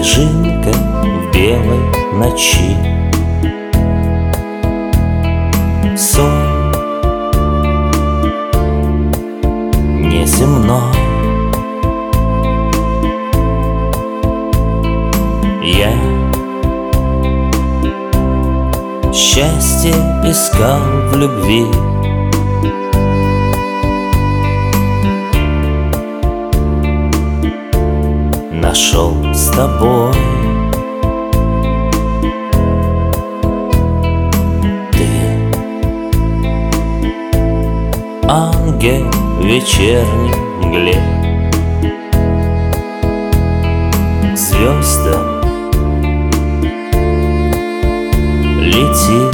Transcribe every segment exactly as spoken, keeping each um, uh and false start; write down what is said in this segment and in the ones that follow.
снежинка в белой ночи. Сон неземной. Я счастье искал в любви. Нашел с тобой. Ты ангел в вечерней мгле. К звездам лети.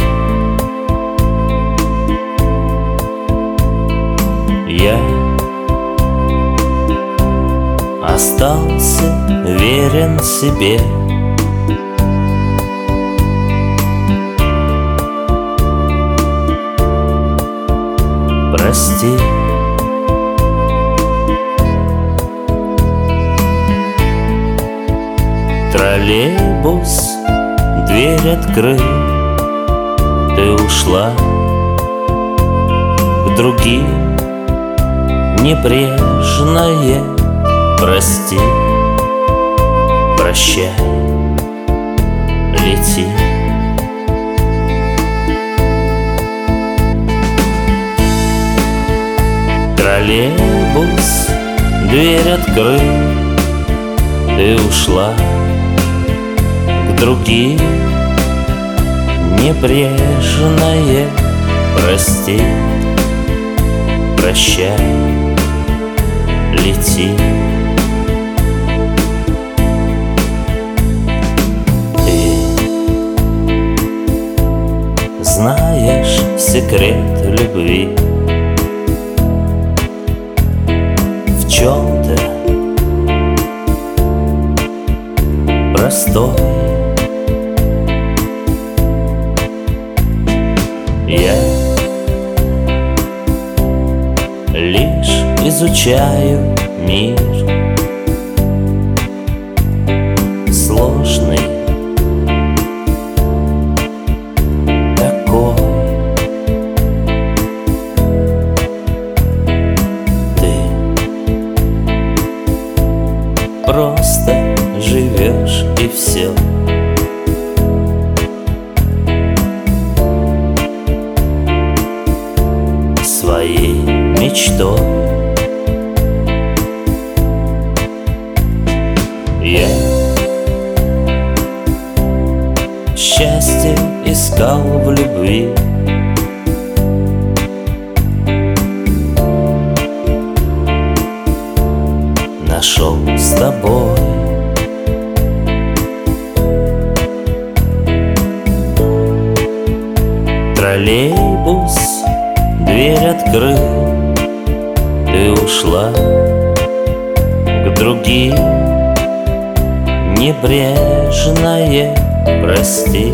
Я остался верен себе. Прости. Троллейбус дверь открыл. Ты ушла к другим, небрежная. Прости, прощай, лети. Троллейбус дверь открыл. Ты ушла к другим, небрежная. Прости, прощай, лети. Знаешь секрет любви в чем-то простой. Я лишь изучаю мир сложный. Просто живешь и все. Своей мечтой. Я счастье искал в любви. Нашел с тобой. Троллейбус дверь открыл. Ты ушла к другим, небрежная. Прости,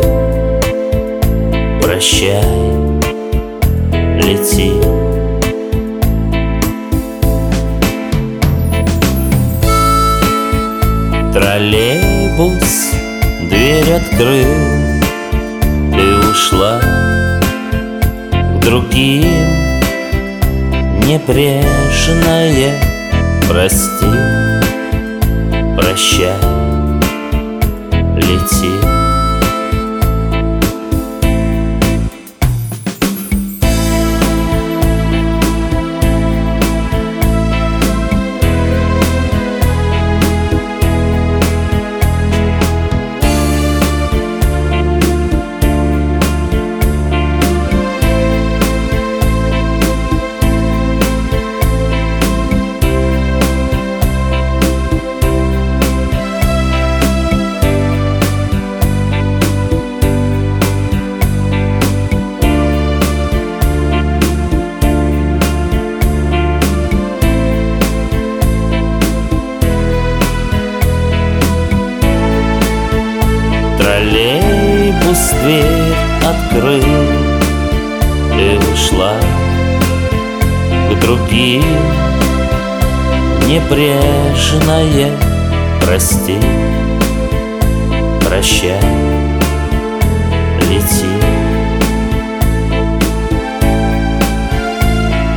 прощай, лети. Троллейбус дверь открыл. Ты ушла к другим, небрежная. Прости, прощай, лети. Троллейбус дверь открыл. Ты ушла к другим, небрежная. Прости, Прощай, лети.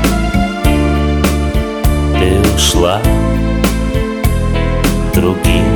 Ты ушла к другим.